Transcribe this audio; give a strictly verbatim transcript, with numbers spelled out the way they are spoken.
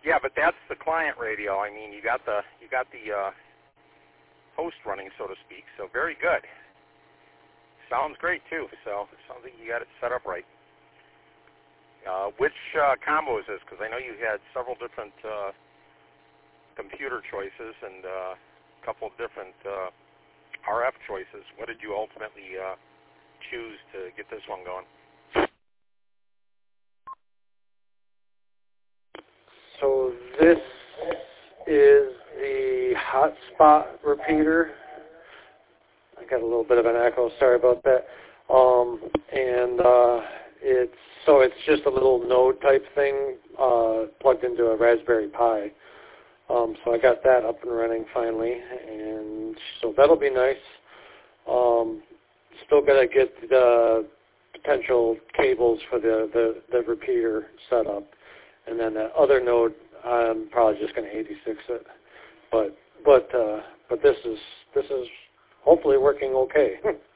Yeah, but that's the client radio. I mean, you got the you got the uh, host running, so to speak. So very good. Sounds great too. So it sounds like you got it set up right. Uh, which uh, combo is this? Because I know you had several different uh, computer choices and uh, a couple of different uh, R F choices. What did you ultimately uh, choose to get this one going? So this is the hotspot repeater. I got a little bit of an echo. Sorry about that. Um, and uh, it's so it's just a little node type thing uh, plugged into a Raspberry Pi. Um, so I got that up and running finally, and so that'll be nice. Um, still got to get the potential cables for the, the, the repeater set up. And then that other node, I'm probably just going to eighty-six it. But but uh, but this is this is hopefully working okay.